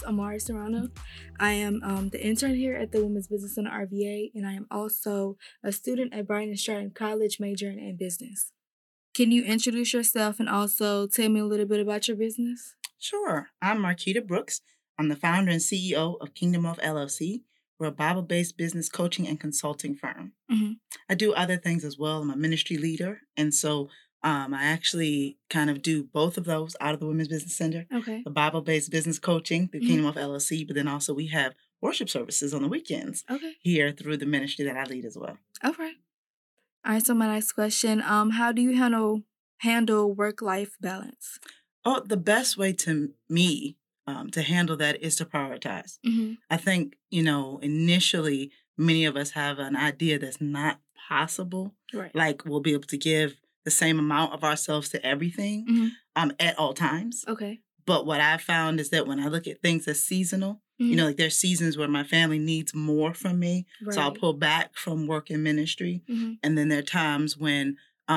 Amari Serrano. I am the intern here at the Women's Business Center RVA, and I am also a student at Brighton and Stratton College majoring in business. Can you introduce yourself and also tell me a little bit about your business? Sure. I'm Marquita Brooks. I'm the founder and CEO of Kingdom of LLC. We're a Bible-based business coaching and consulting firm. Mm-hmm. I do other things as well. I'm a ministry leader. And so I actually kind of do both of those out of the Women's Business Center. Okay. The Bible-based business coaching through Mhm. Kingdom of LLC, but then also we have worship services on the weekends Okay. here through the ministry that I lead as well. Okay. All right. So my next question: how do you handle work-life balance? Oh, the best way to me to handle that is to prioritize. Mm-hmm. I think, initially, many of us have an idea that's not possible. Right. Like we'll be able to give the same amount of ourselves to everything Mm-hmm. at all times. Okay. But what I found is that when I look at things as seasonal, Mhm. like there's seasons where my family needs more from me. So I'll Right. pull back from work and ministry. Mm-hmm. And then there are times when,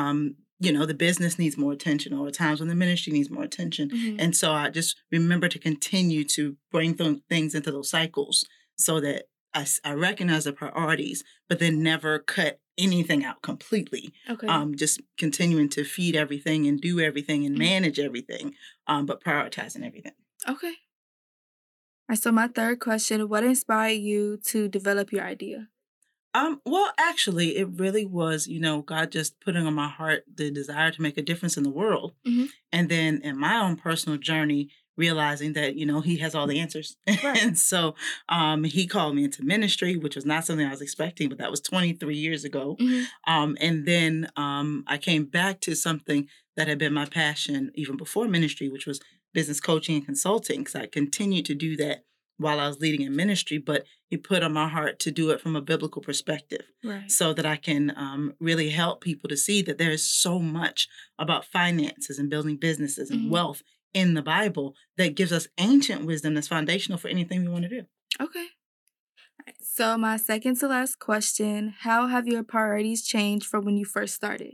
the business needs more attention, or times when the ministry needs more attention. Mm-hmm. And so I just remember to continue to bring things into those cycles so that I recognize the priorities, but then never cut anything out completely. Okay. Just continuing to feed everything and do everything and Mhm. manage everything, but prioritizing everything. Okay. All right. So my third question: what inspired you to develop your idea? Well, actually, it really was, God just putting on my heart the desire to make a difference in the world. Mhm. And then in my own personal journey, realizing that, He has all the answers. Right. And so He called me into ministry, which was not something I was expecting, but that was 23 years ago. Mhm. And then I came back to something that had been my passion even before ministry, which was business coaching and consulting, because I continued to do that while I was leading in ministry, but He put on my heart to do it from a biblical perspective Right. so that I can really help people to see that there is so much about finances and building businesses and Mhm. wealth in the Bible that gives us ancient wisdom that's foundational for anything we want to do. Okay. All right. So my second to last question: how have your priorities changed from when you first started?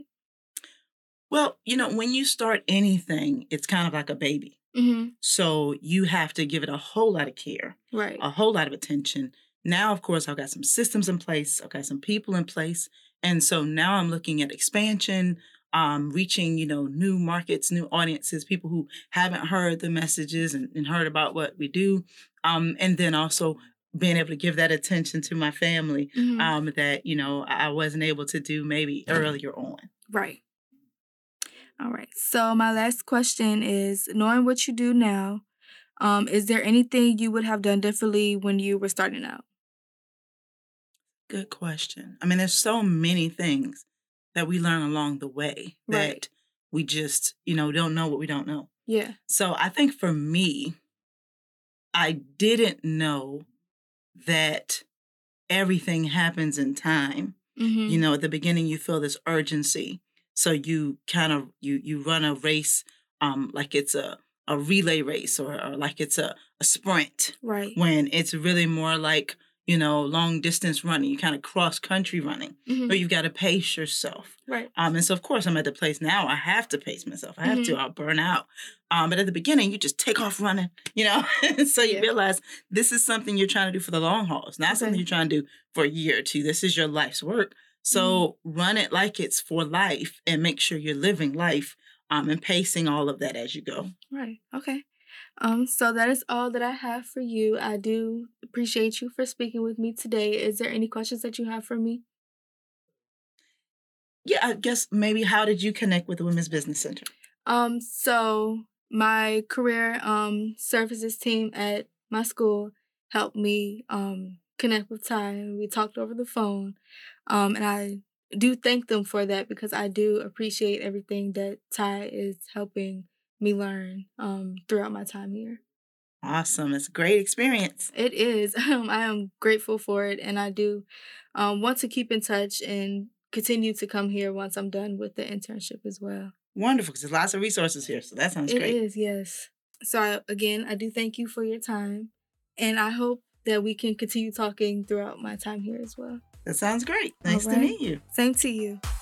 Well, when you start anything, it's kind of like a baby. Mm-hmm. So you have to give it a whole lot of care, Right. a whole lot of attention. Now, of course, I've got some systems in place. I've got some people in place. And so now I'm looking at expansion, reaching, new markets, new audiences, people who haven't heard the messages and heard about what we do. And then also being able to give that attention to my family Mm-hmm. that, I wasn't able to do maybe earlier on. Right. All right. So my last question is: knowing what you do now, is there anything you would have done differently when you were starting out? Good question. I mean, there's so many things that we learn along the way Right. that we just, don't know what we don't know. Yeah. So I think for me, I didn't know that everything happens in time. Mm-hmm. At the beginning you feel this urgency. So you kind of you run a race like it's a relay race or like it's a sprint Right. when it's really more like, long distance running. You kind of cross country running, Mm-hmm. but you've got to pace yourself. Right. And so of course I'm at the place now I have to pace myself. I have to, Mhm. I'll burn out. But at the beginning you just take off running, so you Yeah. realize this is something you're trying to do for the long haul. It's not something Okay. you're trying to do for a year or two. This is your life's work. So run it like it's for life and make sure you're living life and pacing all of that as you go. Right. Okay. So that is all that I have for you. I do appreciate you for speaking with me today. Is there any questions that you have for me? Yeah, I guess maybe how did you connect with the Women's Business Center? So my career services team at my school helped me connect with Ty. We talked over the phone. And I do thank them for that because I do appreciate everything that Ty is helping me learn throughout my time here. Awesome. It's a great experience. It is. I am grateful for it, and I do want to keep in touch and continue to come here once I'm done with the internship as well. Wonderful, because there's lots of resources here, so that sounds It great. is, yes. So again, I do thank you for your time, and I hope that we can continue talking throughout my time here as well. That sounds great. Nice All to right. meet you. Same to you.